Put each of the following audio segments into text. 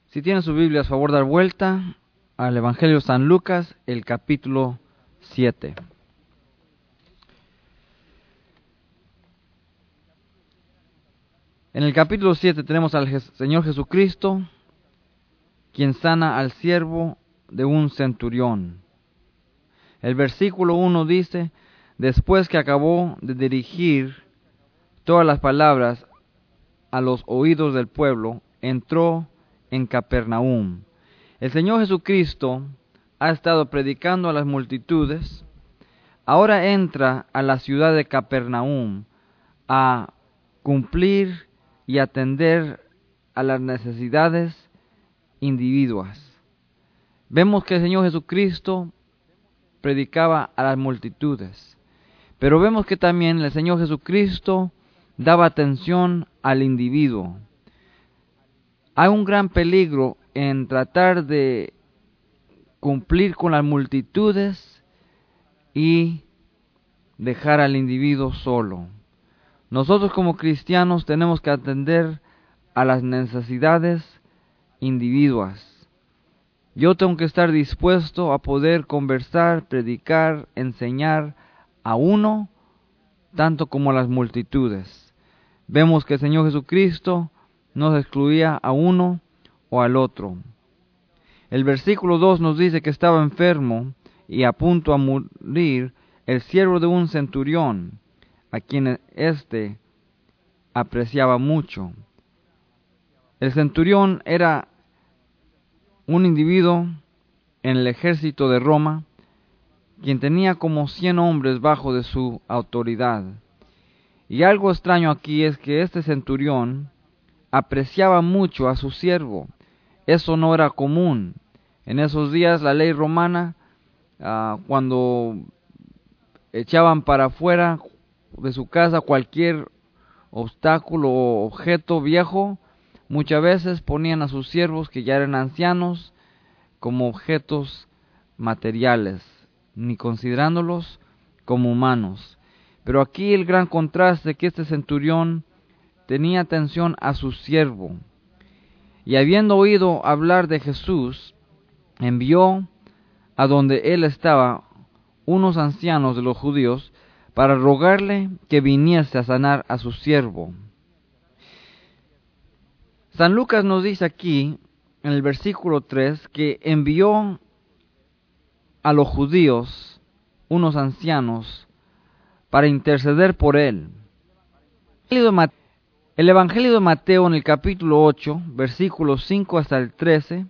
Si tienen su Biblia, a favor, dar vuelta al Evangelio de San Lucas, el capítulo 7. En el capítulo 7 tenemos al Señor Jesucristo, quien sana al siervo de un centurión. El versículo 1 dice: después que acabó de dirigir todas las palabras a los oídos del pueblo, entró en Capernaum. El Señor Jesucristo ha estado predicando a las multitudes. Ahora entra a la ciudad de Capernaum a cumplir y atender a las necesidades individuas. Vemos que el Señor Jesucristo predicaba a las multitudes, pero vemos que también el Señor Jesucristo daba atención al individuo. Hay un gran peligro en tratar de cumplir con las multitudes y dejar al individuo solo. Nosotros como cristianos tenemos que atender a las necesidades individuas. Yo tengo que estar dispuesto a poder conversar, predicar, enseñar a uno, tanto como a las multitudes. Vemos que el Señor Jesucristo no se excluía a uno o al otro. El versículo 2 nos dice que estaba enfermo y a punto a morir el siervo de un centurión, a quien éste apreciaba mucho. El centurión era un individuo en el ejército de Roma, quien tenía como 100 hombres bajo de su autoridad. Y algo extraño aquí es que este centurión apreciaba mucho a su siervo. Eso no era común. En esos días la ley romana, cuando echaban para afuera de su casa cualquier obstáculo o objeto viejo, muchas veces ponían a sus siervos, que ya eran ancianos, como objetos materiales, ni considerándolos como humanos. Pero aquí el gran contraste, que este centurión tenía atención a su siervo, y habiendo oído hablar de Jesús, envió a donde él estaba unos ancianos de los judíos para rogarle que viniese a sanar a su siervo. San Lucas nos dice aquí, en el versículo 3, que envió a los judíos unos ancianos para interceder por él. El Evangelio de Mateo, en el capítulo 8, versículos 5 hasta el 13,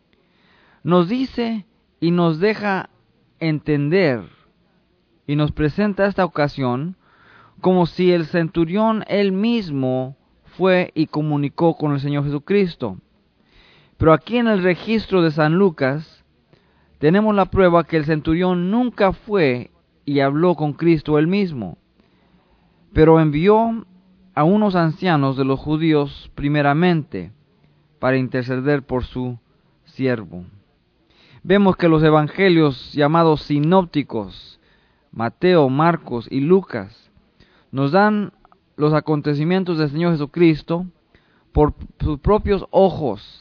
nos dice y nos deja entender y nos presenta esta ocasión como si el centurión él mismo fue y comunicó con el Señor Jesucristo. Pero aquí en el registro de San Lucas tenemos la prueba que el centurión nunca fue y habló con Cristo él mismo, pero envió a unos ancianos de los judíos primeramente para interceder por su siervo. Vemos que los evangelios llamados sinópticos, Mateo, Marcos y Lucas, nos dan los acontecimientos del Señor Jesucristo por sus propios ojos,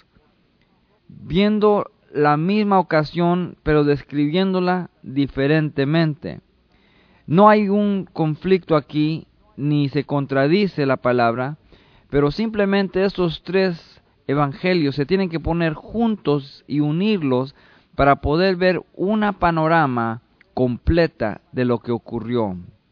viendo la misma ocasión, pero describiéndola diferentemente. No hay un conflicto aquí, ni se contradice la palabra, pero simplemente estos tres evangelios se tienen que poner juntos y unirlos para poder ver una panorama completa de lo que ocurrió.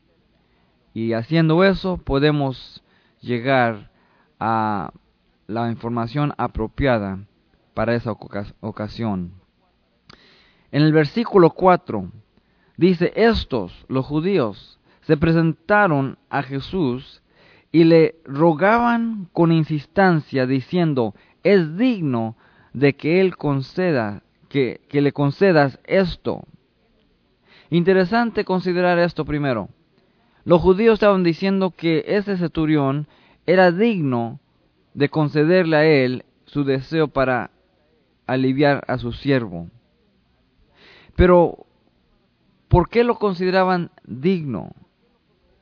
Y haciendo eso podemos llegar a la información apropiada para esa ocasión. En el versículo 4 dice: estos, los judíos, se presentaron a Jesús y le rogaban con insistencia, diciendo: es digno de que él conceda, que le concedas esto. Interesante considerar esto primero. Los judíos estaban diciendo que ese centurión era digno de concederle a él su deseo para aliviar a su siervo. Pero, ¿por qué lo consideraban digno?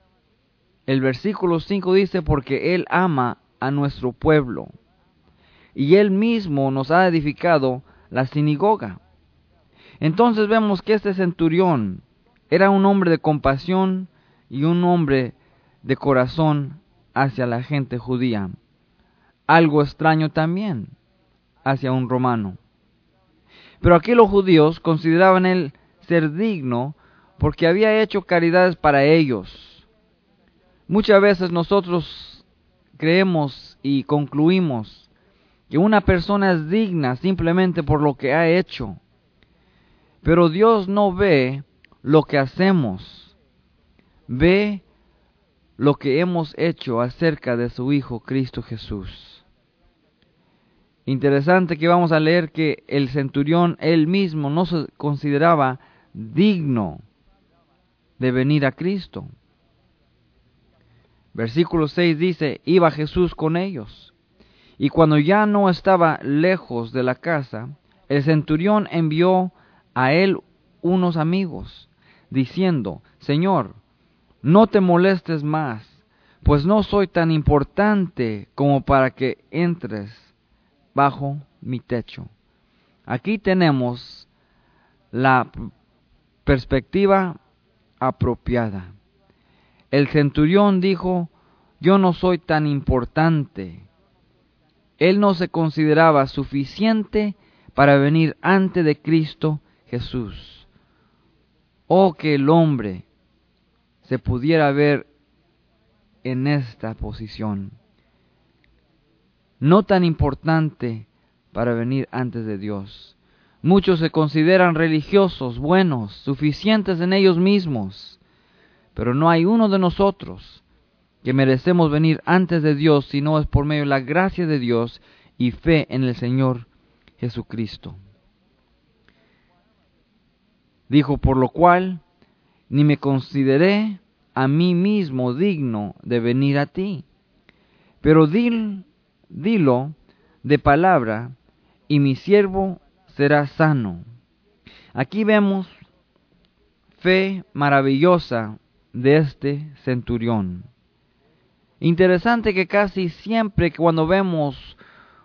El versículo 5 dice: porque él ama a nuestro pueblo. y Él mismo nos ha edificado la sinagoga. Entonces vemos que este centurión era un hombre de compasión y un hombre de corazón hacia la gente judía. Algo extraño también hacia un romano. Pero aquí los judíos consideraban él ser digno porque había hecho caridades para ellos. Muchas veces nosotros creemos y concluimos que una persona es digna simplemente por lo que ha hecho. Pero Dios no ve lo que hacemos, ve lo que hemos hecho acerca de su Hijo Cristo Jesús. Interesante que vamos a leer que el centurión él mismo no se consideraba digno de venir a Cristo. Versículo 6 dice, iba Jesús con ellos, y cuando ya no estaba lejos de la casa, el centurión envió a él unos amigos, diciendo, Señor, no te molestes más, pues no soy tan importante como para que entres bajo mi techo. Aquí tenemos la perspectiva apropiada. El centurión dijo, yo no soy tan importante. Él no se consideraba suficiente para venir ante de Cristo Jesús. Oh, que el hombre se pudiera ver en esta posición. No tan importante para venir antes de Dios. Muchos se consideran religiosos, buenos, suficientes en ellos mismos, pero no hay uno de nosotros que merecemos venir antes de Dios si no es por medio de la gracia de Dios y fe en el Señor Jesucristo. Dijo, por lo cual, ni me consideré a mí mismo digno de venir a ti, pero dilo de palabra, y mi siervo será sano. Aquí vemos fe maravillosa de este centurión. Interesante que casi siempre cuando vemos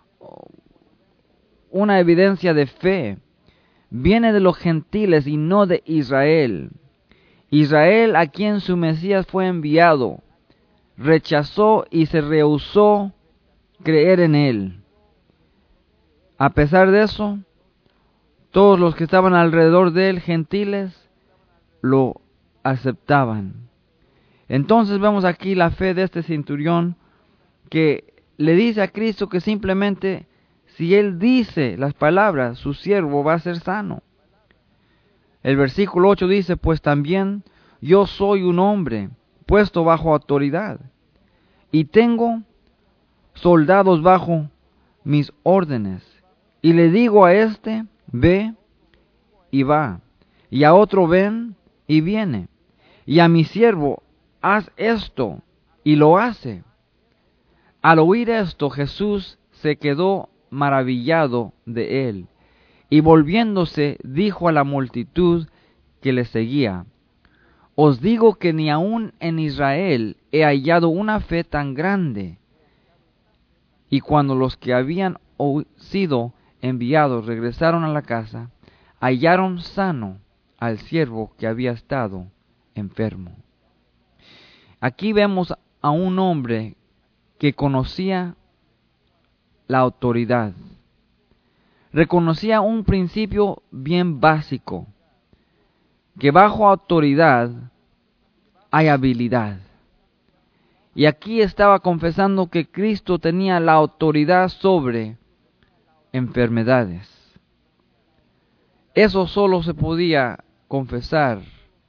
una evidencia de fe, viene de los gentiles y no de Israel. Israel, a quien su Mesías fue enviado, rechazó y se rehusó creer en él. A pesar de eso, todos los que estaban alrededor de él, gentiles, lo aceptaban. Entonces vemos aquí la fe de este centurión que le dice a Cristo que simplemente si él dice las palabras, su siervo va a ser sano. El versículo 8 dice, pues también yo soy un hombre puesto bajo autoridad y tengo soldados bajo mis órdenes. Y le digo a este, ve y va, y a otro ven y viene, y a mi siervo, haz esto, y lo hace. Al oír esto, Jesús se quedó maravillado de él, y volviéndose dijo a la multitud que le seguía, os digo que ni aun en Israel he hallado una fe tan grande. Y cuando los que habían sido enviados regresaron a la casa, hallaron sano al siervo que había estado enfermo. Aquí vemos a un hombre que conocía la autoridad. Reconocía un principio bien básico, que bajo autoridad hay habilidad. Y aquí estaba confesando que Cristo tenía la autoridad sobre enfermedades. Eso solo se podía confesar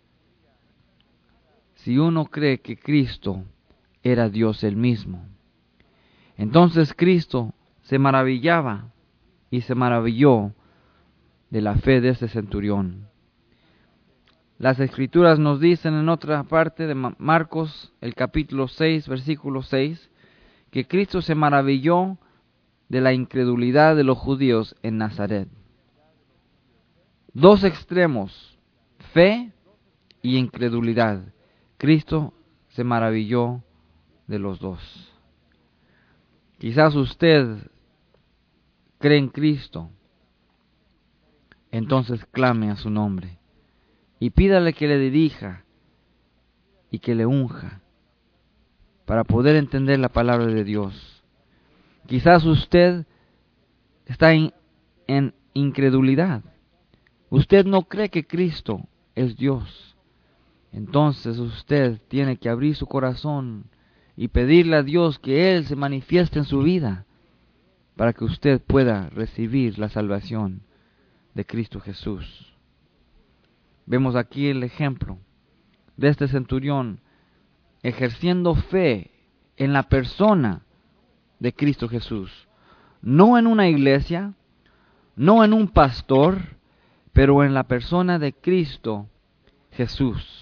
si uno cree que Cristo era Dios él mismo. Entonces Cristo se maravillaba y se maravilló de la fe de ese centurión. Las Escrituras nos dicen en otra parte de Marcos, el capítulo 6, versículo 6, que Cristo se maravilló de la incredulidad de los judíos en Nazaret. Dos extremos, fe y incredulidad. Cristo se maravilló de los dos. Quizás usted cree en Cristo, entonces clame a su nombre y pídale que le dirija y que le unja para poder entender la palabra de Dios. Quizás usted está en incredulidad. Usted no cree que Cristo es Dios. Entonces usted tiene que abrir su corazón y pedirle a Dios que Él se manifieste en su vida para que usted pueda recibir la salvación de Cristo Jesús. Vemos aquí el ejemplo de este centurión ejerciendo fe en la persona de Cristo Jesús. No en una iglesia, no en un pastor, pero en la persona de Cristo Jesús.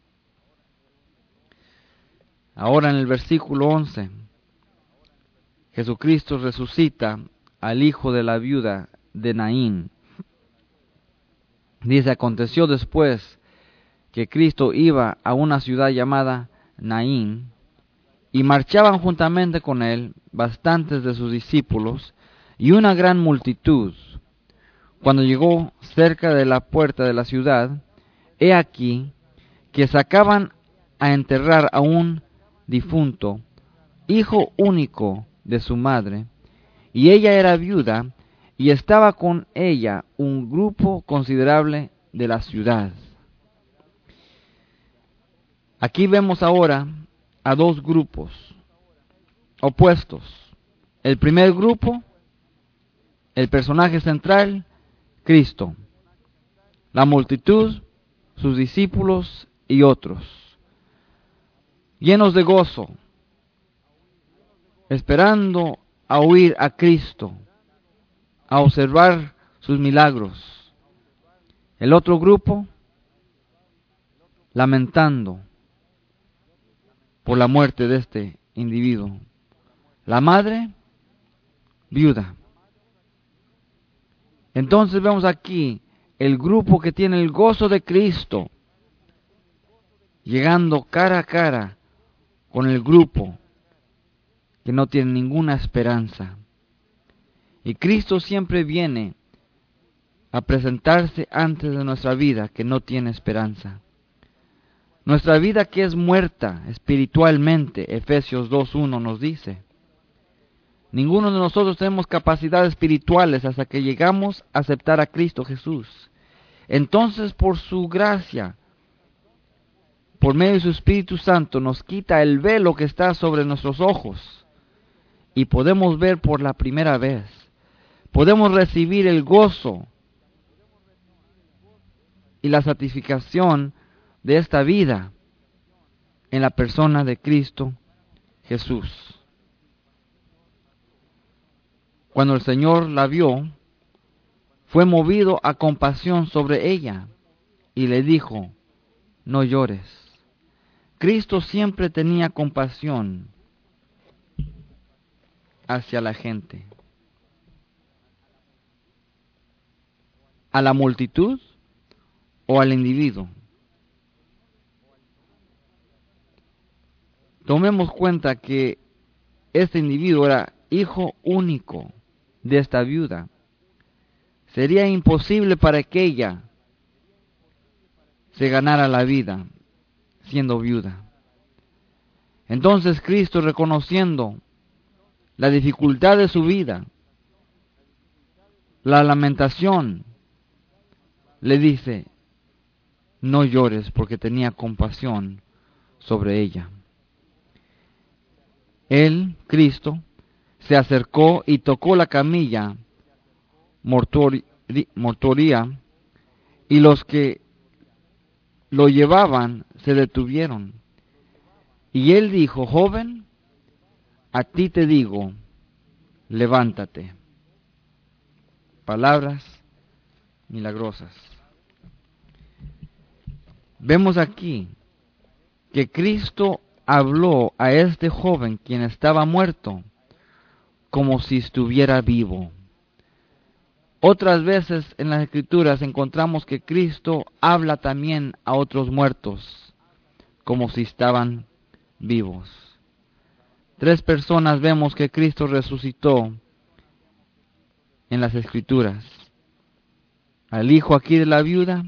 Ahora en el versículo 11, Jesucristo resucita al hijo de la viuda de Naín. Dice, aconteció después que Cristo iba a una ciudad llamada Naín, y marchaban juntamente con él bastantes de sus discípulos y una gran multitud. Cuando llegó cerca de la puerta de la ciudad, he aquí que sacaban a enterrar a un difunto, hijo único de su madre, y ella era viuda, y estaba con ella un grupo considerable de la ciudad. Aquí vemos ahora a dos grupos opuestos. El primer grupo, el personaje central, Cristo. La multitud, sus discípulos y otros, llenos de gozo, esperando a oír a Cristo, a observar sus milagros. El otro grupo, lamentando por la muerte de este individuo. La madre, viuda. Entonces vemos aquí el grupo que tiene el gozo de Cristo, llegando cara a cara con el grupo que no tiene ninguna esperanza. Y Cristo siempre viene a presentarse antes de nuestra vida que no tiene esperanza. Nuestra vida que es muerta espiritualmente, Efesios 2:1 nos dice. Ninguno de nosotros tenemos capacidades espirituales hasta que llegamos a aceptar a Cristo Jesús. Entonces, por su gracia, por medio de su Espíritu Santo, nos quita el velo que está sobre nuestros ojos y podemos ver por la primera vez. Podemos recibir el gozo y la satisfacción de esta vida en la persona de Cristo Jesús. Cuando el Señor la vio, fue movido a compasión sobre ella y le dijo, no llores. Cristo siempre tenía compasión hacia la gente. ¿A la multitud o al individuo? Tomemos cuenta que este individuo era hijo único de esta viuda. Sería imposible para que ella se ganara la vida siendo viuda. Entonces Cristo, reconociendo la dificultad de su vida, la lamentación, le dice, no llores, porque tenía compasión sobre ella. Él, Cristo, se acercó y tocó la camilla mortuoria, y los que lo llevaban se detuvieron. Y él dijo, joven, a ti te digo, levántate. Palabras milagrosas. Vemos aquí que Cristo habló a este joven, quien estaba muerto, como si estuviera vivo. Otras veces en las Escrituras encontramos que Cristo habla también a otros muertos, como si estaban vivos. 3 personas vemos que Cristo resucitó en las Escrituras. Al hijo aquí de la viuda,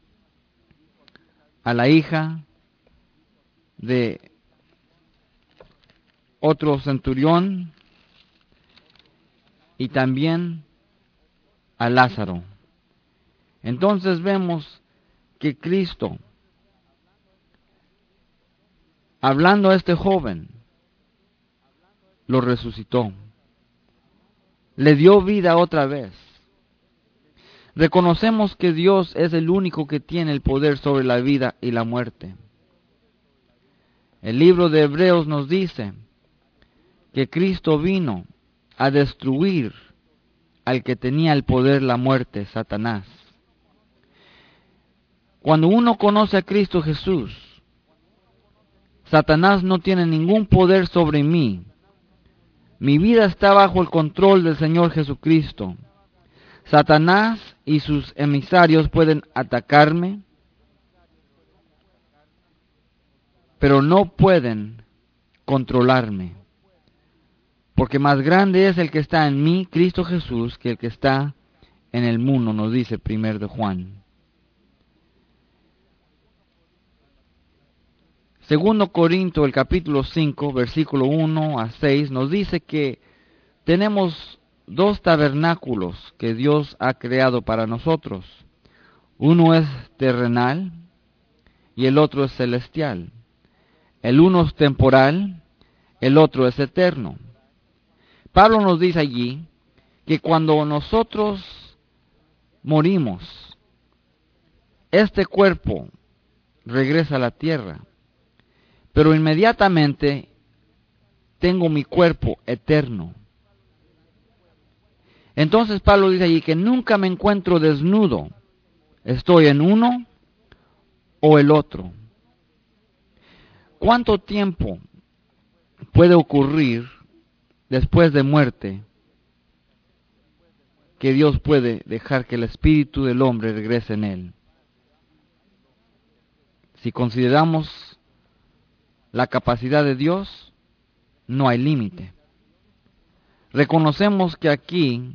a la hija de otro centurión y también a Lázaro. Entonces vemos que Cristo, hablando a este joven, lo resucitó, le dio vida otra vez. Reconocemos que Dios es el único que tiene el poder sobre la vida y la muerte. El libro de Hebreos nos dice que Cristo vino a destruir al que tenía el poder la muerte, Satanás. Cuando uno conoce a Cristo Jesús, Satanás no tiene ningún poder sobre mí. Mi vida está bajo el control del Señor Jesucristo. Satanás y sus emisarios pueden atacarme, pero no pueden controlarme. Porque más grande es el que está en mí, Cristo Jesús, que el que está en el mundo, nos dice 1 de Juan. Segundo Corinto, el capítulo 5, versículo 1 a 6, nos dice que tenemos dos tabernáculos que Dios ha creado para nosotros. Uno es terrenal y el otro es celestial. El uno es temporal, el otro es eterno. Pablo nos dice allí que cuando nosotros morimos, este cuerpo regresa a la tierra, pero inmediatamente tengo mi cuerpo eterno. Entonces Pablo dice allí que nunca me encuentro desnudo, estoy en uno o el otro. ¿Cuánto tiempo puede ocurrir después de muerte que Dios puede dejar que el espíritu del hombre regrese en él? Si consideramos la capacidad de Dios, no hay límite. Reconocemos que aquí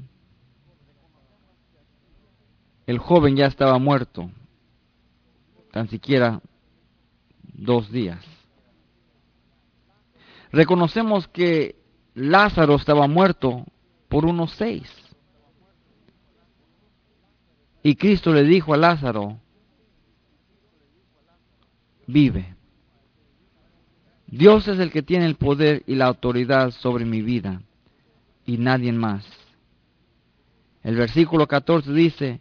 el joven ya estaba muerto, tan siquiera 2 días. Reconocemos que Lázaro estaba muerto por unos 6. Y Cristo le dijo a Lázaro, vive. Dios es el que tiene el poder y la autoridad sobre mi vida, y nadie más. El versículo 14 dice,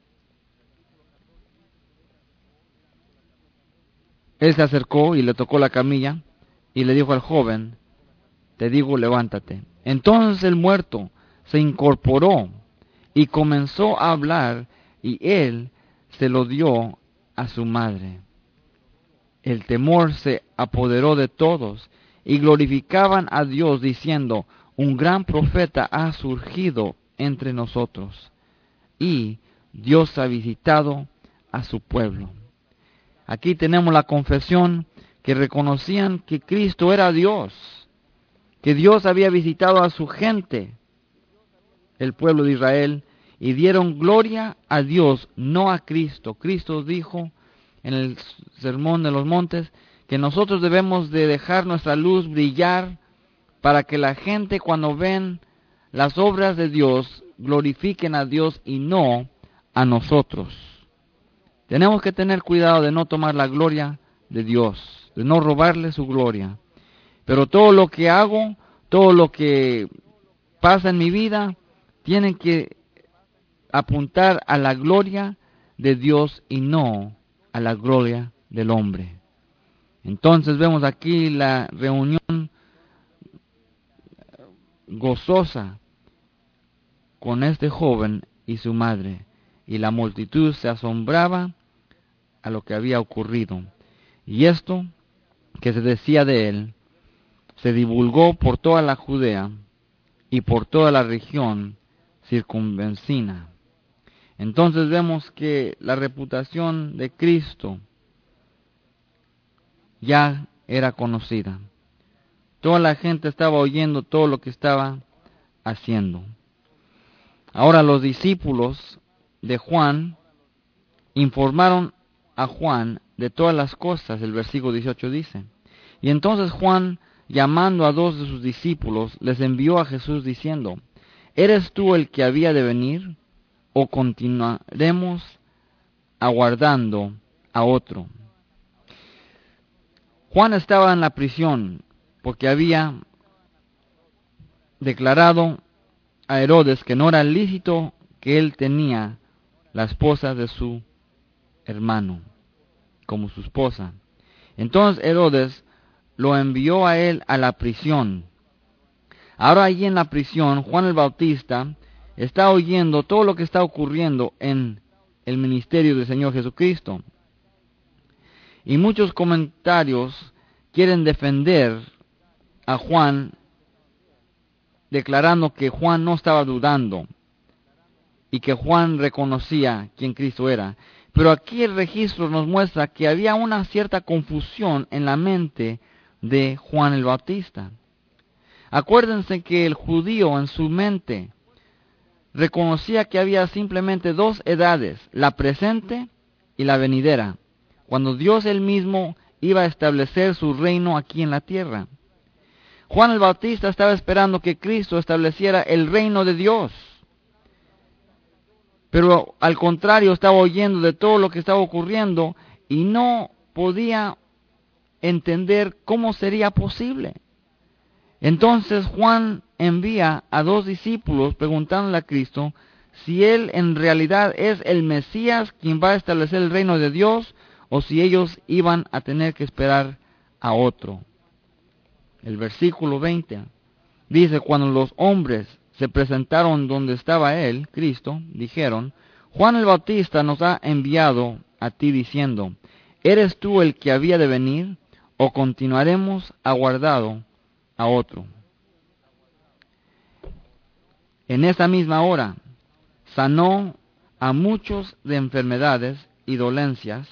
él se acercó y le tocó la camilla, y le dijo al joven, te digo, levántate. Entonces el muerto se incorporó y comenzó a hablar, y él se lo dio a su madre. El temor se apoderó de todos, y glorificaban a Dios diciendo, un gran profeta ha surgido entre nosotros, y Dios ha visitado a su pueblo. Aquí tenemos la confesión que reconocían que Cristo era Dios, que Dios había visitado a su gente, el pueblo de Israel, y dieron gloria a Dios, no a Cristo. Cristo dijo en el Sermón de los Montes que nosotros debemos de dejar nuestra luz brillar para que la gente, cuando ven las obras de Dios, glorifiquen a Dios y no a nosotros. Tenemos que tener cuidado de no tomar la gloria de Dios, de no robarle su gloria. Pero todo lo que hago, todo lo que pasa en mi vida, tiene que apuntar a la gloria de Dios y no a la gloria del hombre. Entonces vemos aquí la reunión gozosa con este joven y su madre, y la multitud se asombraba a lo que había ocurrido. Y esto que se decía de él se divulgó por toda la Judea y por toda la región circunvecina. Entonces vemos que la reputación de Cristo ya era conocida. Toda la gente estaba oyendo todo lo que estaba haciendo. Ahora los discípulos de Juan informaron a Juan de todas las cosas, el versículo 18 dice. Y entonces Juan, llamando a 2 de sus discípulos, les envió a Jesús diciendo, ¿eres tú el que había de venir, o continuaremos aguardando a otro? Juan estaba en la prisión porque había declarado a Herodes que no era lícito que él tenía la esposa de su hermano como su esposa. Entonces Herodes lo envió a él a la prisión. Ahora allí en la prisión, Juan el Bautista está oyendo todo lo que está ocurriendo en el ministerio del Señor Jesucristo. Y muchos comentarios quieren defender a Juan, declarando que Juan no estaba dudando y que Juan reconocía quién Cristo era. Pero aquí el registro nos muestra que había una cierta confusión en la mente de Juan el Bautista. Acuérdense que el judío en su mente reconocía que había simplemente 2 edades, la presente y la venidera, cuando Dios él mismo iba a establecer su reino aquí en la tierra. Juan el Bautista estaba esperando que Cristo estableciera el reino de Dios. Pero al contrario, estaba oyendo de todo lo que estaba ocurriendo y no podía entender cómo sería posible. Entonces Juan envía a 2 discípulos preguntándole a Cristo si él en realidad es el Mesías quien va a establecer el reino de Dios o si ellos iban a tener que esperar a otro. El versículo 20 dice, cuando los hombres se presentaron donde estaba él, Cristo, dijeron, Juan el Bautista nos ha enviado a ti diciendo, ¿eres tú el que había de venir o continuaremos aguardando a otro? En esa misma hora sanó a muchos de enfermedades y dolencias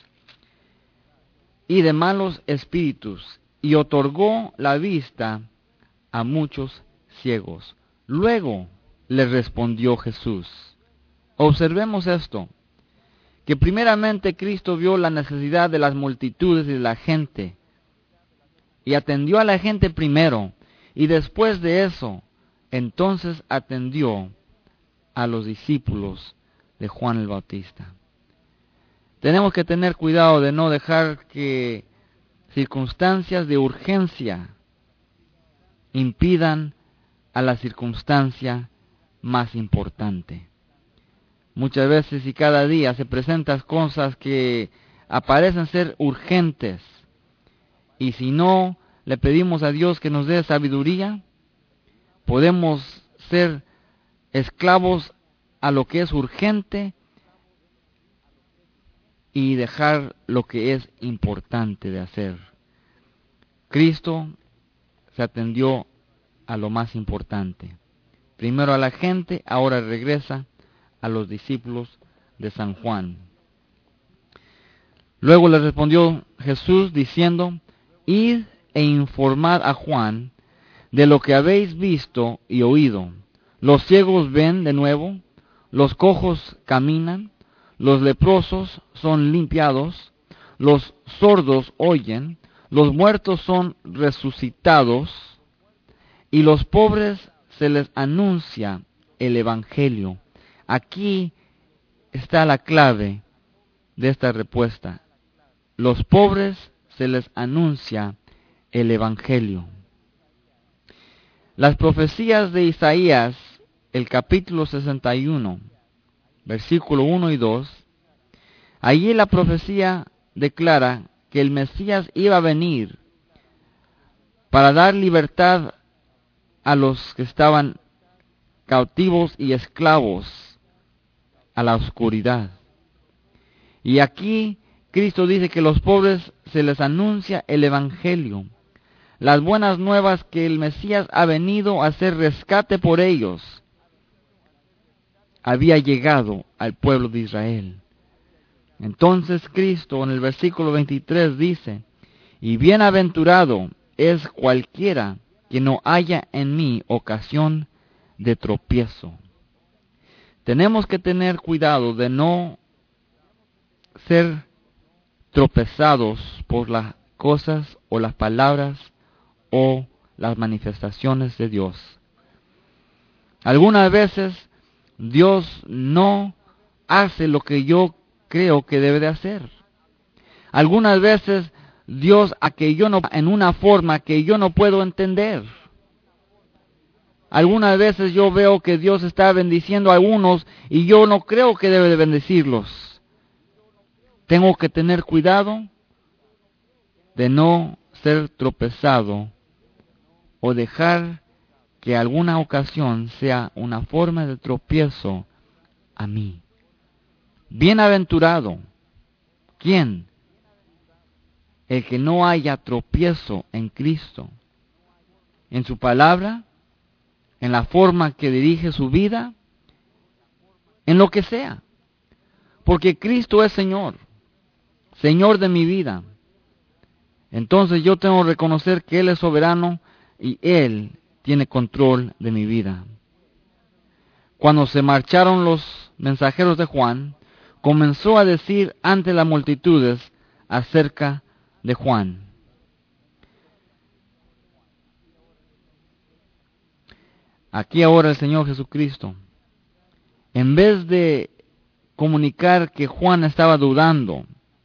y de malos espíritus y otorgó la vista a muchos ciegos. Luego le respondió Jesús. Observemos esto, que primeramente Cristo vio la necesidad de las multitudes y de la gente, y atendió a la gente primero, y después de eso, entonces atendió a los discípulos de Juan el Bautista. Tenemos que tener cuidado de no dejar que circunstancias de urgencia impidan a la circunstancia más importante. Muchas veces y cada día se presentan cosas que aparecen ser urgentes, y si no le pedimos a Dios que nos dé sabiduría, podemos ser esclavos a lo que es urgente y dejar lo que es importante de hacer. Cristo se atendió a lo más importante. Primero a la gente, ahora regresa a los discípulos de San Juan. Luego le respondió Jesús diciendo, id e informad a Juan de lo que habéis visto y oído. Los ciegos ven de nuevo, los cojos caminan, los leprosos son limpiados, los sordos oyen, los muertos son resucitados, y los pobres se les anuncia el Evangelio. Aquí está la clave de esta respuesta. Los pobres se les anuncia el Evangelio. Las profecías de Isaías, el capítulo 61, versículo 1 y 2, allí la profecía declara que el Mesías iba a venir para dar libertad a los que estaban cautivos y esclavos a la oscuridad. Y aquí Cristo dice que los pobres se les anuncia el Evangelio, las buenas nuevas que el Mesías ha venido a hacer rescate por ellos, había llegado al pueblo de Israel. Entonces Cristo en el versículo 23 dice, y bienaventurado es cualquiera que no haya en mí ocasión de tropiezo. tenemos que tener cuidado de no ser tropezados por las cosas o las palabras o las manifestaciones de Dios. Algunas veces Dios no hace lo que yo creo que debe de hacer. Algunas veces Dios en una forma que yo no puedo entender. Algunas veces yo veo que Dios está bendiciendo a algunos y yo no creo que debe de bendecirlos. Tengo que tener cuidado de no ser tropezado o dejar que alguna ocasión sea una forma de tropiezo a mí. Bienaventurado, ¿quién? El que no haya tropiezo en Cristo, en su palabra, en la forma que dirige su vida, en lo que sea. Porque Cristo es Señor, Señor de mi vida. Entonces yo tengo que reconocer que Él es soberano y Él tiene control de mi vida. Cuando se marcharon los mensajeros de Juan, comenzó a decir ante las multitudes acerca de Juan. Aquí ahora el Señor Jesucristo, en vez de comunicar que Juan estaba dudando,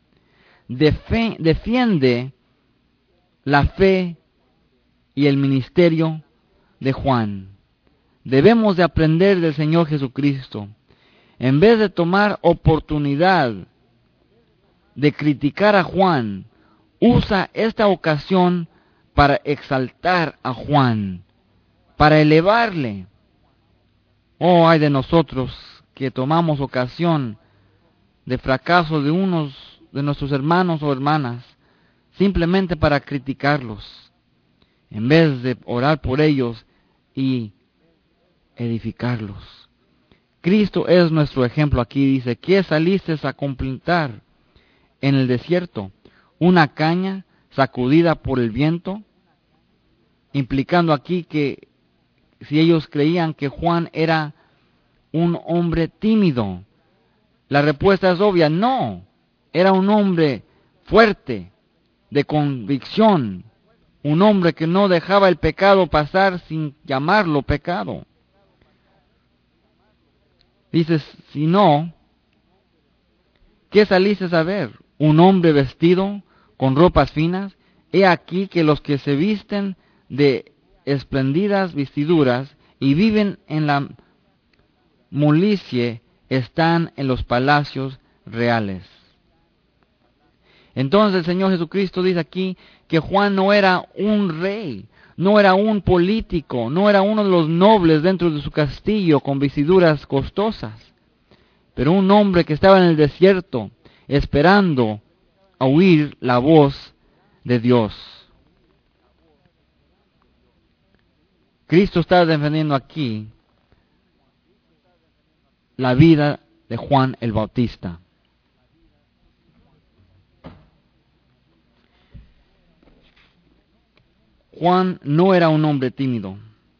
defiende la fe y el ministerio de Juan. Debemos de aprender del Señor Jesucristo. En vez de tomar oportunidad de criticar a Juan, usa esta ocasión para exaltar a Juan, para elevarle. Oh, ay de nosotros que tomamos ocasión de fracaso de unos de nuestros hermanos o hermanas, simplemente para criticarlos, en vez de orar por ellos y edificarlos. Cristo es nuestro ejemplo aquí. Dice, ¿qué saliste a completar en el desierto? ¿Una caña sacudida por el viento? Implicando aquí que si ellos creían que Juan era un hombre tímido, la respuesta es obvia, no. Era un hombre fuerte, de convicción, un hombre que no dejaba el pecado pasar sin llamarlo pecado. Dices, si no, ¿qué saliste a ver? ¿Un hombre vestido con ropas finas? He aquí que los que se visten de espléndidas vestiduras y viven en la molicie están en los palacios reales. Entonces el Señor Jesucristo dice aquí que Juan no era un rey, no era un político, no era uno de los nobles dentro de su castillo con vestiduras costosas, pero un hombre que estaba en el desierto esperando a oír la voz de Dios. Cristo está defendiendo aquí la vida de Juan el Bautista. Juan no era un hombre tímido.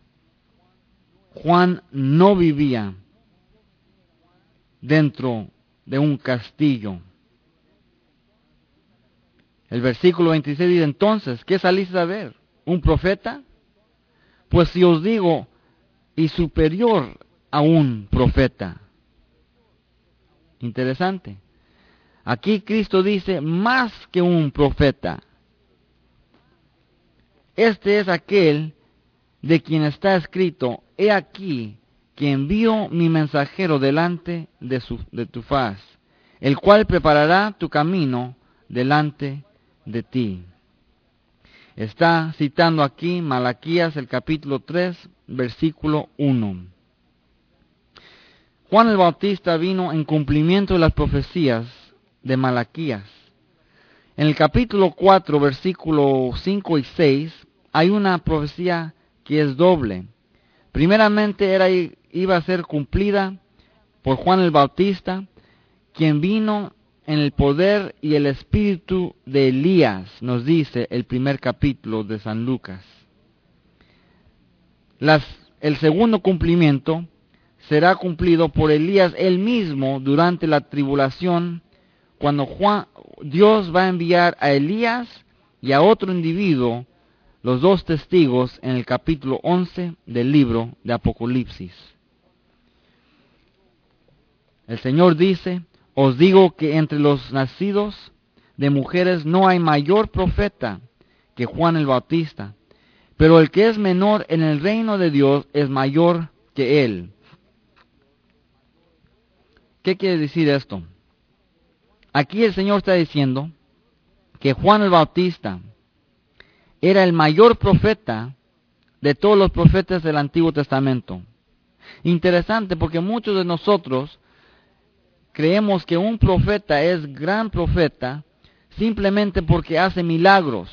Juan no vivía dentro de un castillo. El versículo 26 dice, entonces, ¿qué saliste a ver? ¿Un profeta? Pues si os digo, y superior a un profeta. Interesante. Aquí Cristo dice, más que un profeta. Este es aquel de quien está escrito, he aquí que envío mi mensajero delante de tu faz, el cual preparará tu camino delante de ti. Está citando aquí Malaquías el capítulo 3, versículo 1. Juan el Bautista vino en cumplimiento de las profecías de Malaquías. En el capítulo 4, versículos 5 y 6, hay una profecía que es doble. Primeramente iba a ser cumplida por Juan el Bautista, quien vino en el poder y el espíritu de Elías, nos dice el primer capítulo de San Lucas. El segundo cumplimiento será cumplido por Elías él mismo durante la tribulación, cuando Dios va a enviar a Elías y a otro individuo, los dos testigos, en el capítulo 11 del libro de Apocalipsis. El Señor dice: os digo que entre los nacidos de mujeres no hay mayor profeta que Juan el Bautista, pero el que es menor en el reino de Dios es mayor que él. ¿Qué quiere decir esto? Aquí el Señor está diciendo que Juan el Bautista era el mayor profeta de todos los profetas del Antiguo Testamento. Interesante, porque muchos de nosotros creemos que un profeta es gran profeta simplemente porque hace milagros.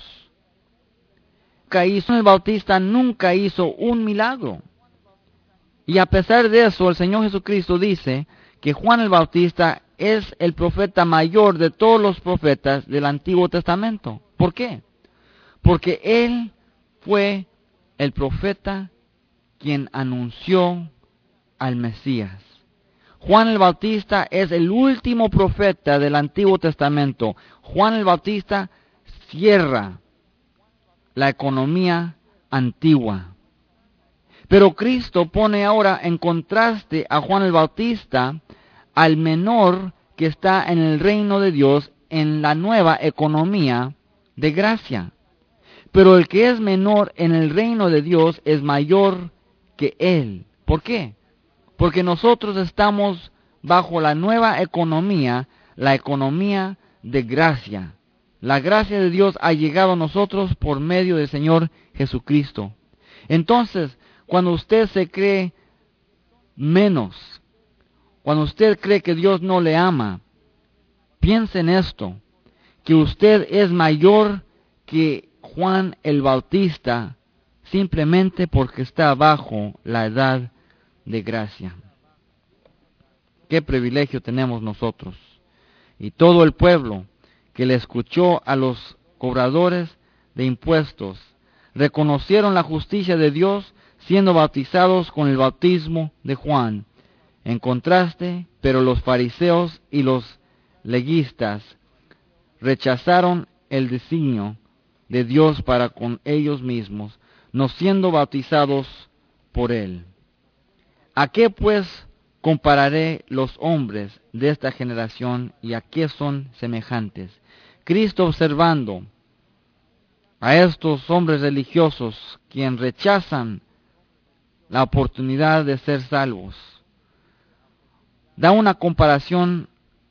Juan el Bautista nunca hizo un milagro. Y a pesar de eso, el Señor Jesucristo dice que Juan el Bautista es el profeta mayor de todos los profetas del Antiguo Testamento. ¿Por qué? Porque él fue el profeta quien anunció al Mesías. Juan el Bautista es el último profeta del Antiguo Testamento. Juan el Bautista cierra la economía antigua. Pero Cristo pone ahora en contraste a Juan el Bautista al menor que está en el reino de Dios en la nueva economía de gracia. Pero el que es menor en el reino de Dios es mayor que él. ¿Por qué? Porque nosotros estamos bajo la nueva economía, la economía de gracia. La gracia de Dios ha llegado a nosotros por medio del Señor Jesucristo. Entonces, cuando usted se cree menos, cuando usted cree que Dios no le ama, piense en esto, que usted es mayor que Juan el Bautista simplemente porque está bajo la edad de gracia. Qué privilegio tenemos nosotros. Y todo el pueblo que le escuchó a los cobradores de impuestos reconocieron la justicia de Dios siendo bautizados con el bautismo de Juan. En contraste, pero los fariseos y los legistas rechazaron el designio de Dios para con ellos mismos, no siendo bautizados por él. ¿A qué pues compararé los hombres de esta generación y a qué son semejantes? Cristo, observando a estos hombres religiosos quienes rechazan la oportunidad de ser salvos, da una comparación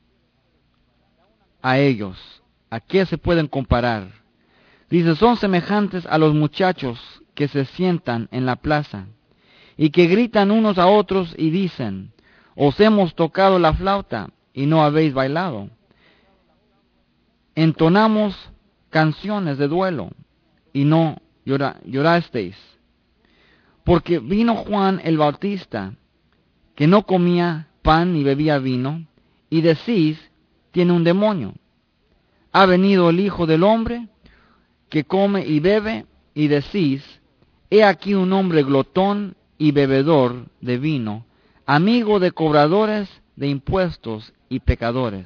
a ellos. ¿A qué se pueden comparar? Dice: son semejantes a los muchachos que se sientan en la plaza y que gritan unos a otros y dicen: os hemos tocado la flauta y no habéis bailado. Entonamos canciones de duelo y no llorasteis. Porque vino Juan el Bautista, que no comía pan ni bebía vino, y decís: tiene un demonio. Ha venido el Hijo del Hombre, que come y bebe, y decís: he aquí un hombre glotón y bebedor de vino, amigo de cobradores de impuestos y pecadores.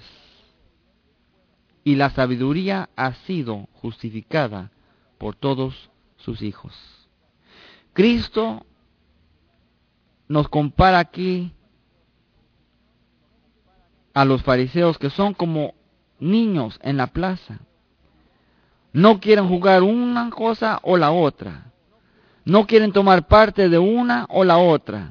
Y la sabiduría ha sido justificada por todos sus hijos. Cristo nos compara aquí a los fariseos, que son como niños en la plaza. No quieren jugar una cosa o la otra. No quieren tomar parte de una o la otra.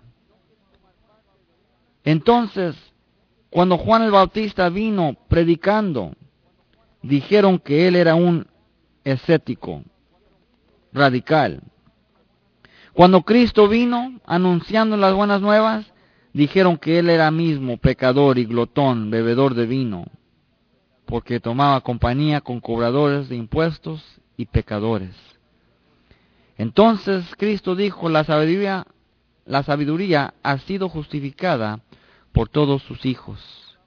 Entonces, cuando Juan el Bautista vino predicando, dijeron que él era un escéptico radical. Cuando Cristo vino anunciando las buenas nuevas, dijeron que él era mismo pecador y glotón, bebedor de vino, porque tomaba compañía con cobradores de impuestos y pecadores. Entonces Cristo dijo: la sabiduría ha sido justificada por todos sus hijos.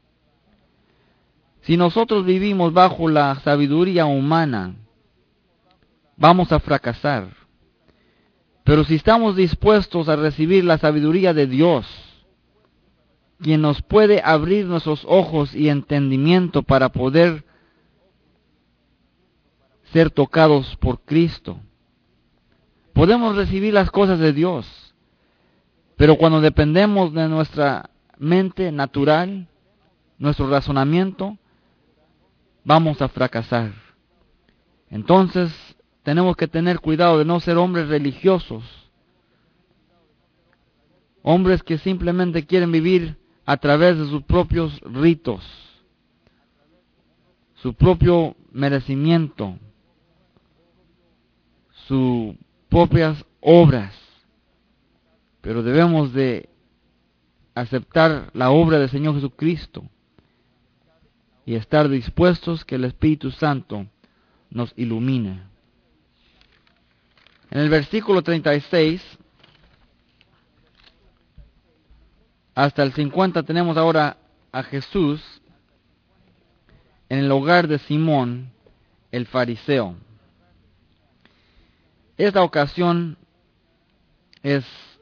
Si nosotros vivimos bajo la sabiduría humana, vamos a fracasar. Pero si estamos dispuestos a recibir la sabiduría de Dios, quien nos puede abrir nuestros ojos y entendimiento para poder ser tocados por Cristo. Podemos recibir las cosas de Dios, pero cuando dependemos de nuestra mente natural, nuestro razonamiento, vamos a fracasar. Entonces, tenemos que tener cuidado de no ser hombres religiosos, hombres que simplemente quieren vivir a través de sus propios ritos, su propio merecimiento, sus propias obras. Pero debemos de aceptar la obra del Señor Jesucristo y estar dispuestos que el Espíritu Santo nos ilumine. En el versículo 36 hasta el 50 tenemos ahora a Jesús en el hogar de Simón, el fariseo. Esta ocasión es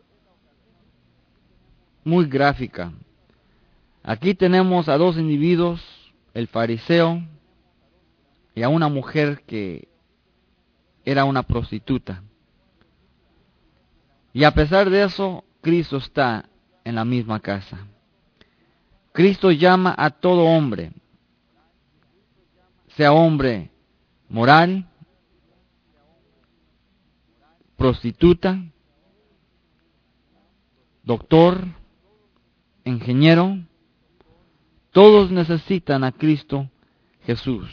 muy gráfica. Aquí tenemos a dos individuos, el fariseo y a una mujer que era una prostituta. Y a pesar de eso, Cristo está en la misma casa. Cristo llama a todo hombre, sea hombre moral, prostituta, doctor, ingeniero, todos necesitan a Cristo Jesús.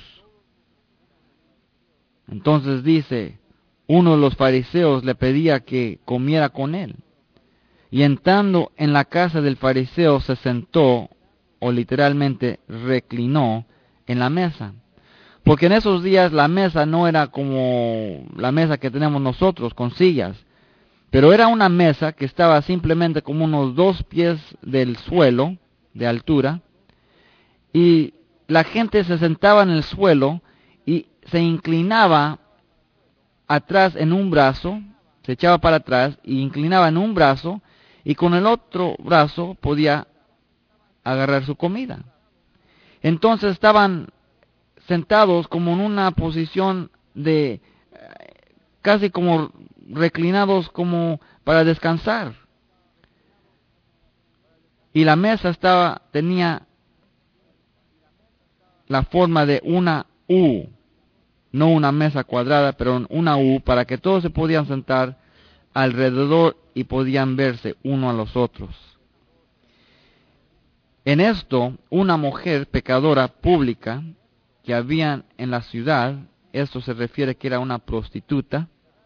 Entonces dice, uno de los fariseos le pedía que comiera con él. Y entrando en la casa del fariseo se sentó, o literalmente reclinó, en la mesa. Porque en esos días la mesa no era como la mesa que tenemos nosotros, con sillas. Pero era una mesa que estaba simplemente como unos 2 pies del suelo, de altura. Y la gente se sentaba en el suelo y se inclinaba atrás en un brazo, se echaba para atrás y inclinaba en un brazo, y con el otro brazo podía agarrar su comida. Entonces estaban sentados como en una posición de casi como reclinados como para descansar. Y la mesa tenía la forma de una U, no una mesa cuadrada, pero una U, para que todos se podían sentar alrededor y podían verse uno a los otros. En esto, una mujer pecadora pública que había en la ciudad, esto se refiere que era una prostituta,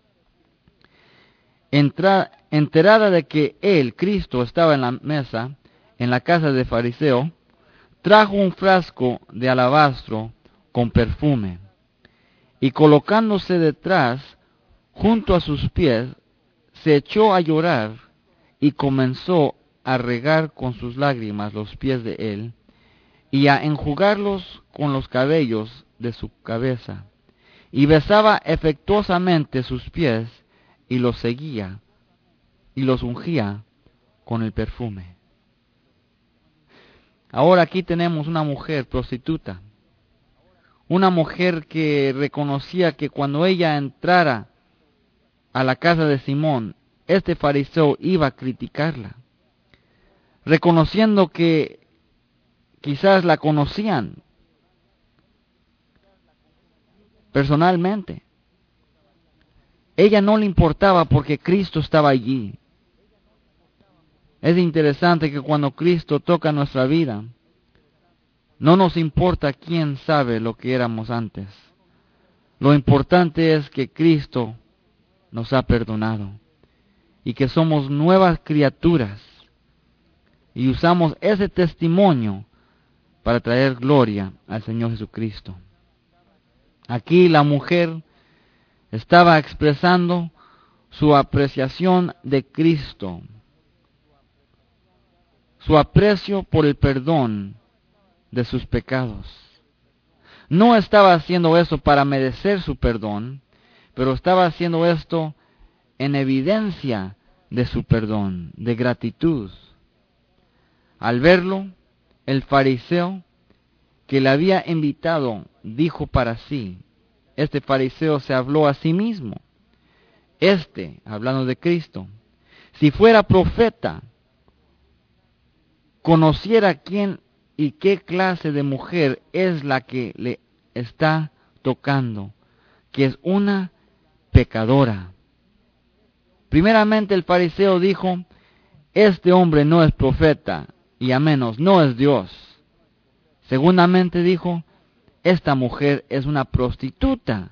enterada de que él, Cristo, estaba en la mesa, en la casa del fariseo, trajo un frasco de alabastro con perfume, y colocándose detrás, junto a sus pies, se echó a llorar y comenzó a regar con sus lágrimas los pies de él y a enjugarlos con los cabellos de su cabeza. Y besaba afectuosamente sus pies y los seguía y los ungía con el perfume. Ahora aquí tenemos una mujer prostituta, una mujer que reconocía que cuando ella entrara a la casa de Simón, este fariseo iba a criticarla, reconociendo que quizás la conocían personalmente. Ella no le importaba porque Cristo estaba allí. Es interesante que cuando Cristo toca nuestra vida, no nos importa quién sabe lo que éramos antes. Lo importante es que Cristo nos ha perdonado y que somos nuevas criaturas y usamos ese testimonio para traer gloria al Señor Jesucristo. Aquí la mujer estaba expresando su apreciación de Cristo, su aprecio por el perdón de sus pecados. No estaba haciendo eso para merecer su perdón, pero estaba haciendo esto en evidencia de su perdón, de gratitud. Al verlo, el fariseo que le había invitado dijo para sí, este fariseo se habló a sí mismo, hablando de Cristo, si fuera profeta, conociera quién y qué clase de mujer es la que le está tocando, que es una pecadora. Primeramente el fariseo dijo, este hombre no es profeta, y a menos no es Dios. Segundamente dijo, esta mujer es una prostituta.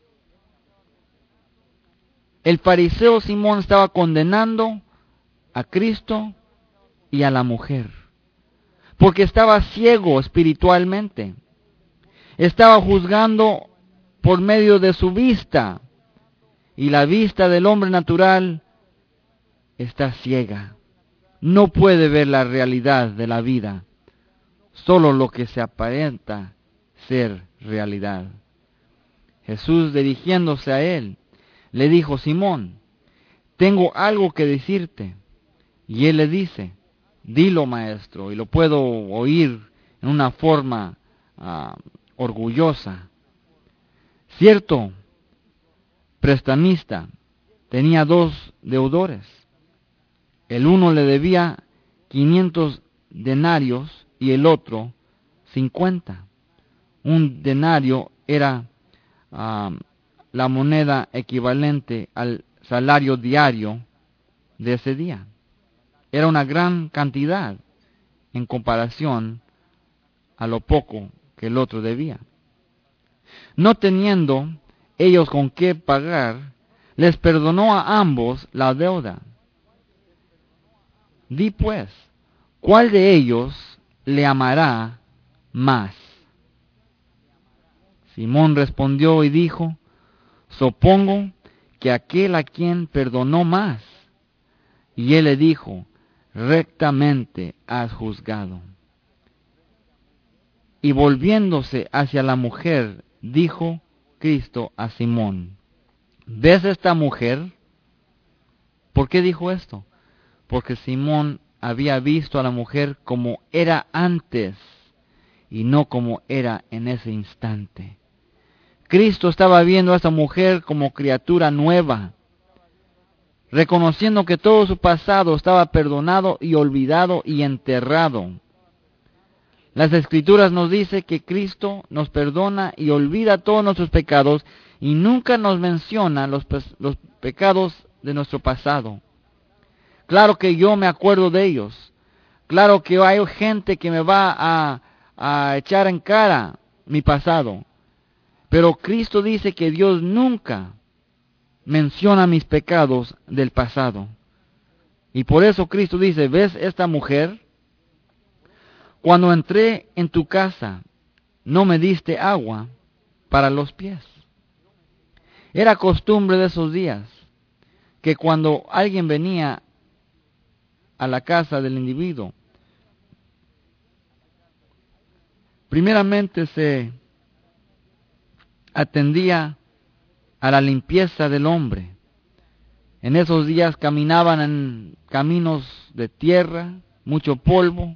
El fariseo Simón estaba condenando a Cristo y a la mujer, porque estaba ciego espiritualmente. Estaba juzgando por medio de su vista, y la vista del hombre natural está ciega. No puede ver la realidad de la vida, solo lo que se aparenta ser realidad. Jesús, dirigiéndose a él, le dijo, Simón, tengo algo que decirte. Y él le dice, dilo, maestro, y lo puedo oír en una forma orgullosa. Cierto prestamista tenía 2 deudores. El uno le debía 500 denarios y el otro 50. Un denario era la moneda equivalente al salario diario de ese día. Era una gran cantidad en comparación a lo poco que el otro debía. No teniendo ellos con qué pagar, les perdonó a ambos la deuda. Di pues, ¿cuál de ellos le amará más? Simón respondió y dijo, supongo que aquel a quien perdonó más. Y él le dijo, rectamente has juzgado. Y volviéndose hacia la mujer, dijo Cristo a Simón, ¿ves esta mujer? ¿Por qué dijo esto? Porque Simón había visto a la mujer como era antes y no como era en ese instante. Cristo estaba viendo a esta mujer como criatura nueva, reconociendo que todo su pasado estaba perdonado y olvidado y enterrado. Las Escrituras nos dicen que Cristo nos perdona y olvida todos nuestros pecados y nunca nos menciona los pecados de nuestro pasado. Claro que yo me acuerdo de ellos. Claro que hay gente que me va a echar en cara mi pasado. Pero Cristo dice que Dios nunca menciona mis pecados del pasado. Y por eso Cristo dice, ¿ves esta mujer? Cuando entré en tu casa, no me diste agua para los pies. Era costumbre de esos días que cuando alguien venía a la casa del individuo, primeramente se atendía a la limpieza del hombre. En esos días caminaban en caminos de tierra, mucho polvo.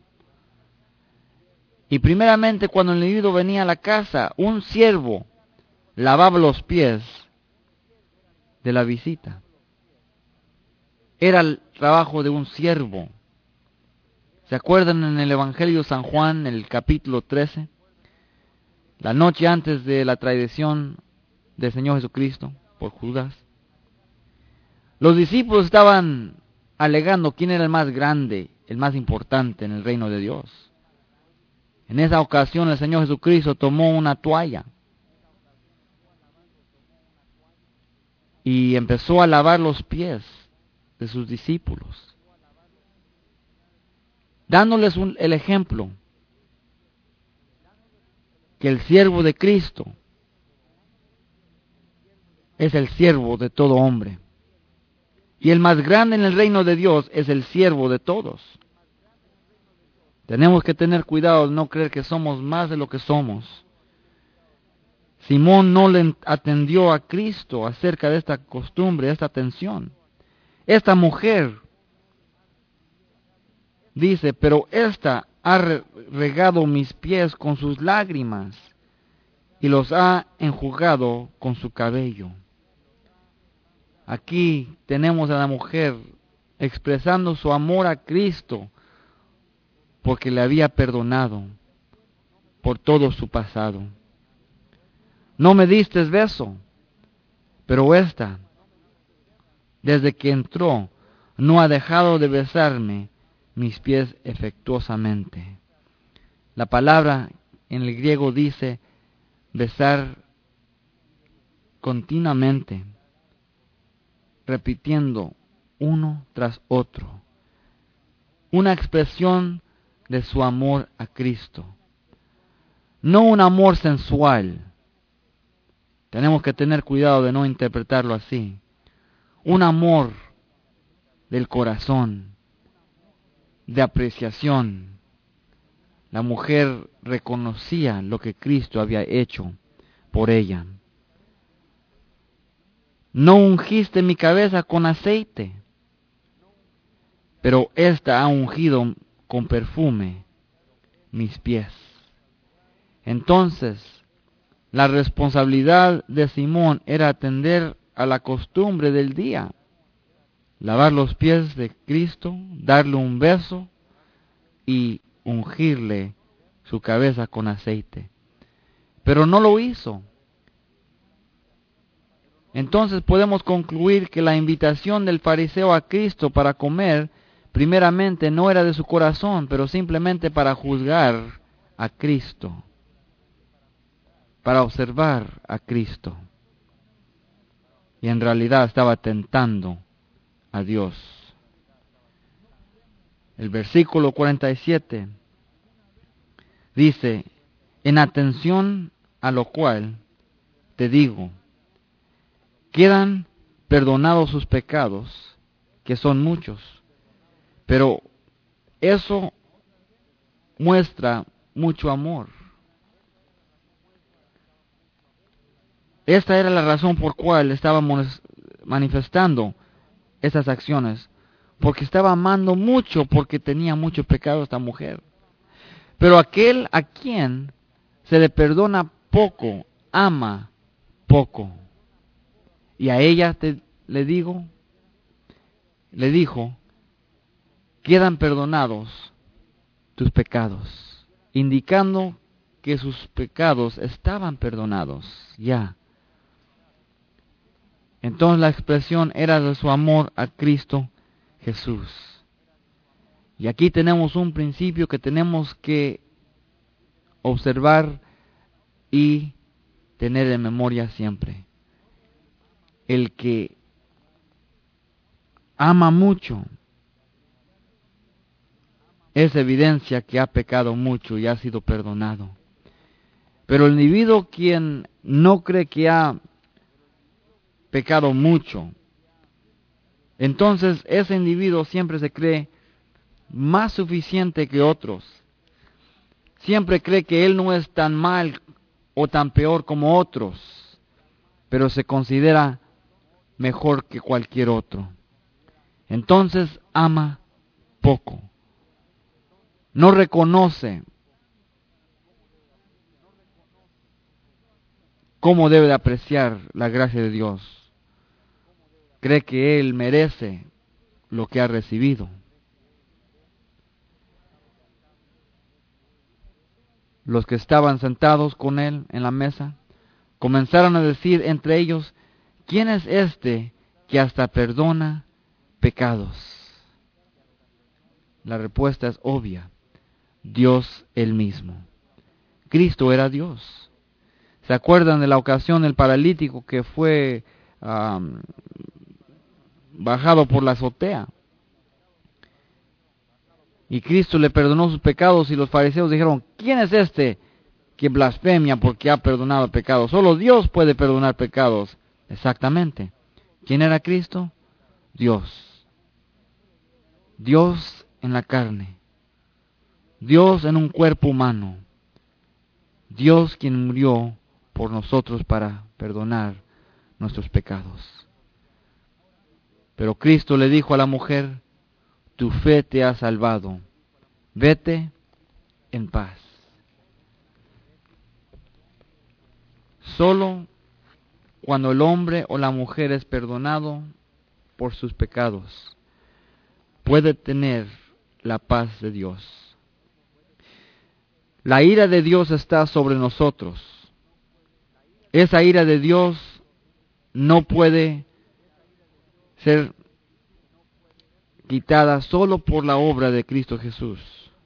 Y primeramente cuando el individuo venía a la casa, un siervo lavaba los pies de la visita. Era el trabajo de un siervo. ¿Se acuerdan en el Evangelio de San Juan, en el capítulo 13? La noche antes de la traición del Señor Jesucristo por Judas. Los discípulos estaban alegando quién era el más grande, el más importante en el reino de Dios. En esa ocasión el Señor Jesucristo tomó una toalla y empezó a lavar los pies de sus discípulos, dándoles el ejemplo que el siervo de Cristo es el siervo de todo hombre. Y el más grande en el reino de Dios es el siervo de todos. Tenemos que tener cuidado de no creer que somos más de lo que somos. Simón no le atendió a Cristo acerca de esta costumbre, de esta atención. Esta mujer dice, pero ésta ha regado mis pies con sus lágrimas y los ha enjugado con su cabello. Aquí tenemos a la mujer expresando su amor a Cristo porque le había perdonado por todo su pasado. No me diste beso, pero esta, desde que entró, no ha dejado de besarme mis pies afectuosamente. La palabra en el griego dice besar continuamente, repitiendo uno tras otro, una expresión de su amor a Cristo. No un amor sensual, tenemos que tener cuidado de no interpretarlo así, un amor del corazón, de apreciación. La mujer reconocía lo que Cristo había hecho por ella. No ungiste mi cabeza con aceite, pero ésta ha ungido con perfume mis pies. Entonces, la responsabilidad de Simón era atender a la costumbre del día, lavar los pies de Cristo, darle un beso y ungirle su cabeza con aceite. Pero no lo hizo. Entonces podemos concluir que la invitación del fariseo a Cristo para comer, primeramente no era de su corazón, pero simplemente para juzgar a Cristo, para observar a Cristo. Y en realidad estaba tentando a Dios. El versículo 47 dice, en atención a lo cual te digo, quedan perdonados sus pecados, que son muchos. Pero eso muestra mucho amor. Esta era la razón por cual estaba manifestando esas acciones, porque estaba amando mucho, porque tenía mucho pecado esta mujer. Pero aquel a quien se le perdona poco, ama poco. Y a ella le dijo, quedan perdonados tus pecados, indicando que sus pecados estaban perdonados ya. Entonces la expresión era de su amor a Cristo Jesús. Y aquí tenemos un principio que tenemos que observar y tener en memoria siempre. El que ama mucho es evidencia que ha pecado mucho y ha sido perdonado. Pero el individuo quien no cree que ha pecado mucho, entonces ese individuo siempre se cree más suficiente que otros. Siempre cree que él no es tan mal o tan peor como otros, pero se considera mejor que cualquier otro. Entonces ama poco. No reconoce cómo debe de apreciar la gracia de Dios. Cree que él merece lo que ha recibido. Los que estaban sentados con él en la mesa comenzaron a decir entre ellos, ¿quién es este que hasta perdona pecados? La respuesta es obvia, Dios él mismo. Cristo era Dios. ¿Se acuerdan de la ocasión del paralítico que fue bajado por la azotea? Y Cristo le perdonó sus pecados y los fariseos dijeron, ¿quién es este que blasfemia porque ha perdonado pecados? Solo Dios puede perdonar pecados. Exactamente. ¿Quién era Cristo? Dios. Dios en la carne. Dios en un cuerpo humano. Dios quien murió por nosotros para perdonar nuestros pecados. Pero Cristo le dijo a la mujer, tu fe te ha salvado, Vete en paz. Solo cuando el hombre o la mujer es perdonado por sus pecados, puede tener la paz de Dios. La ira de Dios está sobre nosotros. Esa ira de Dios no puede ser quitada solo por la obra de Cristo Jesús.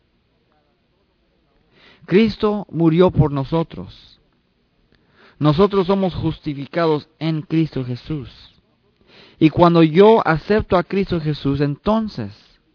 Cristo murió por nosotros. Nosotros somos justificados en Cristo Jesús. Y cuando yo acepto a Cristo Jesús, entonces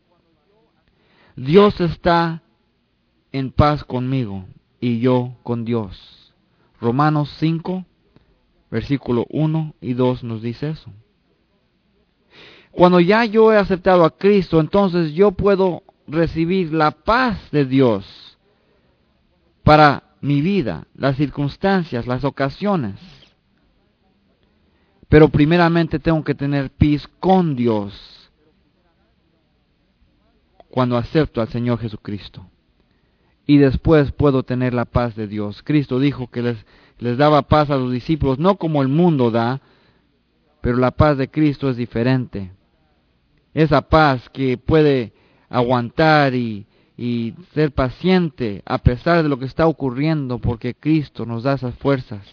Dios está en paz conmigo y yo con Dios. Romanos 5, versículo 1 y 2 nos dice eso. Cuando ya yo he aceptado a Cristo, entonces yo puedo recibir la paz de Dios para mi vida, las circunstancias, las ocasiones. Pero primeramente tengo que tener paz con Dios cuando acepto al Señor Jesucristo. Y después puedo tener la paz de Dios. Cristo dijo que les daba paz a los discípulos, no como el mundo da, pero la paz de Cristo es diferente. Esa paz que puede aguantar y ser paciente a pesar de lo que está ocurriendo, porque Cristo nos da esas fuerzas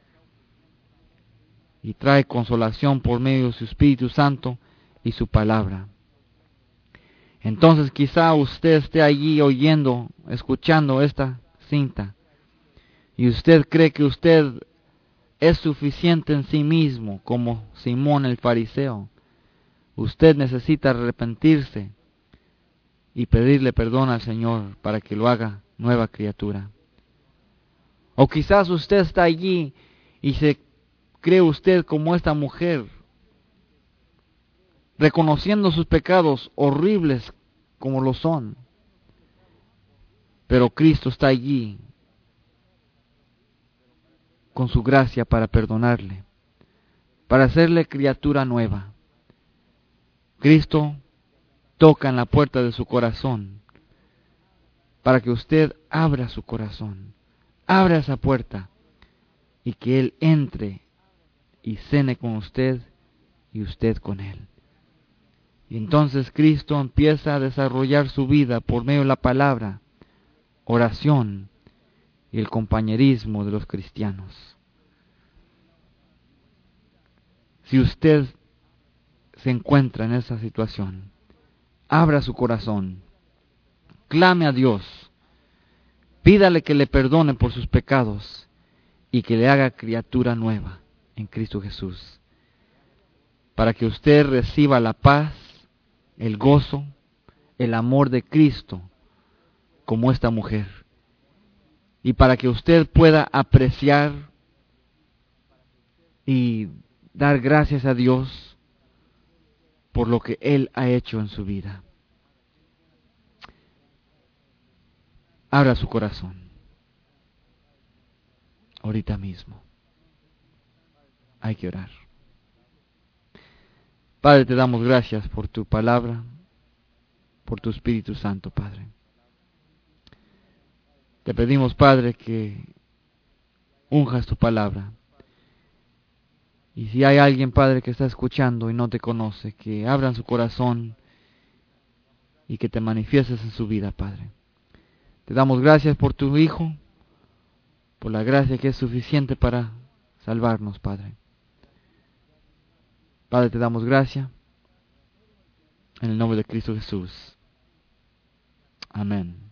y trae consolación por medio de su Espíritu Santo y su palabra. Entonces quizá usted esté allí oyendo, escuchando esta cinta, y usted cree que usted es suficiente en sí mismo, como Simón el fariseo. Usted necesita arrepentirse y pedirle perdón al Señor para que lo haga nueva criatura. O quizás usted está allí y se cree usted como esta mujer, reconociendo sus pecados horribles como lo son. Pero Cristo está allí con su gracia para perdonarle, para hacerle criatura nueva. Cristo toca en la puerta de su corazón para que usted abra su corazón, abra esa puerta y que Él entre y cene con usted y usted con Él. Y entonces Cristo empieza a desarrollar su vida por medio de la palabra, oración y el compañerismo de los cristianos. Si usted se encuentra en esa situación, abra su corazón, clame a Dios, pídale que le perdone por sus pecados y que le haga criatura nueva en Cristo Jesús, para que usted reciba la paz, el gozo, el amor de Cristo como esta mujer, y para que usted pueda apreciar y dar gracias a Dios por lo que Él ha hecho en su vida. Abra su corazón ahorita mismo. Hay que orar. Padre, te damos gracias por tu palabra, por tu Espíritu Santo, Padre. Te pedimos, Padre, que unjas tu palabra. Y si hay alguien, Padre, que está escuchando y no te conoce, que abran su corazón y que te manifiestes en su vida, Padre. Te damos gracias por tu Hijo, por la gracia que es suficiente para salvarnos, Padre. Padre, te damos gracias en el nombre de Cristo Jesús. Amén.